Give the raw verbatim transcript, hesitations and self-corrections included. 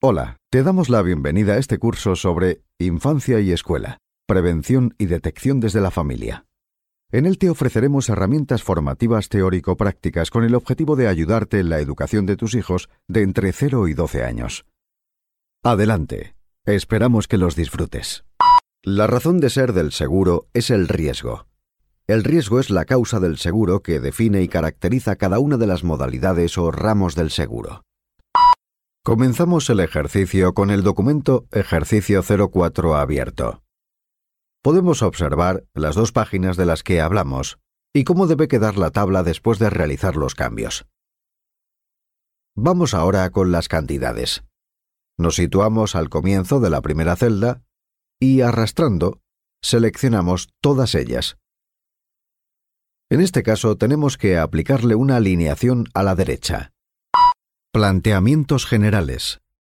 Hola, te damos la bienvenida a este curso sobre Infancia y Escuela, Prevención y Detección desde la Familia. En él te ofreceremos herramientas formativas teórico-prácticas con el objetivo de ayudarte en la educación de tus hijos de entre cero y doce años. Adelante, esperamos que los disfrutes. La razón de ser del seguro es el riesgo. El riesgo es la causa del seguro que define y caracteriza cada una de las modalidades o ramos del seguro. Comenzamos el ejercicio con el documento Ejercicio cero cuatro abierto. Podemos observar las dos páginas de las que hablamos y cómo debe quedar la tabla después de realizar los cambios. Vamos ahora con las cantidades. Nos situamos al comienzo de la primera celda y, arrastrando, seleccionamos todas ellas. En este caso tenemos que aplicarle una alineación a la derecha. Planteamientos generales.